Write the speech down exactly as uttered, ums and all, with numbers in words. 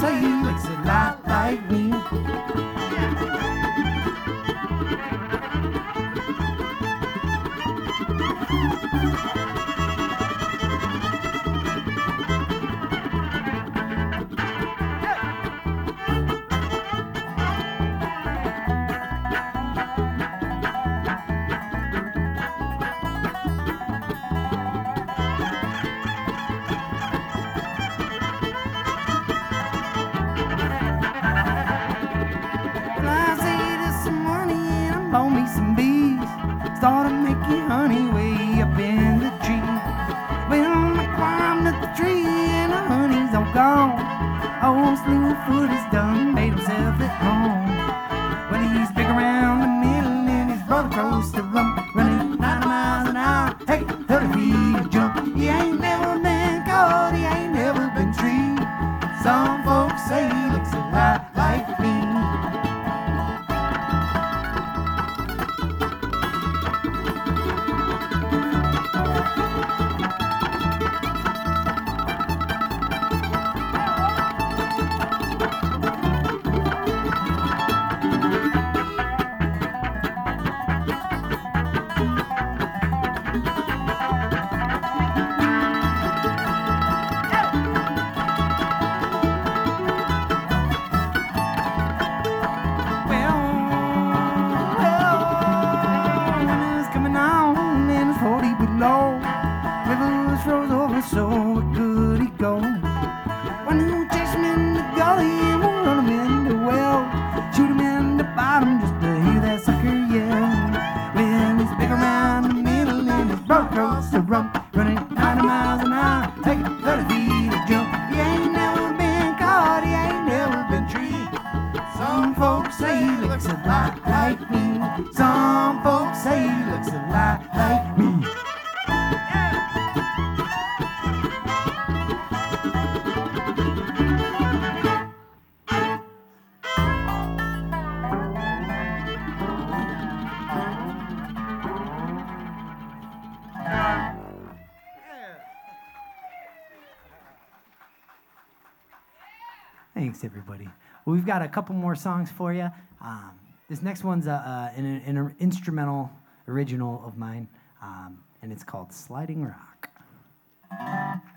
say he looks a lot like me. Blow me some bees, started making honey way up in the tree. Well, I climbed up the tree and the honey's all gone. Old Slewfoot is done, made himself at home. Well, he's big around the middle and his brother crows to rump, running ninety miles an hour, hey, thirty feet a jump. He ain't never been caught, he ain't never been treed. Some folks say he looks a lot like me. So where could he go? When you chase him in the gully and we'll run him in the well, shoot him in the bottom just to hear that sucker yell. Well, he's big around the middle and his brother crows the rump, running ninety miles an hour, taking thirty feet a jump. He ain't never been caught, he ain't never been treed. Some folks say he looks a lot like me. Some folks say he looks a lot like me. Thanks, everybody. Well, we've got a couple more songs for you. Um, this next one's a, uh, an, an instrumental original of mine, um, and it's called Sliding Rock.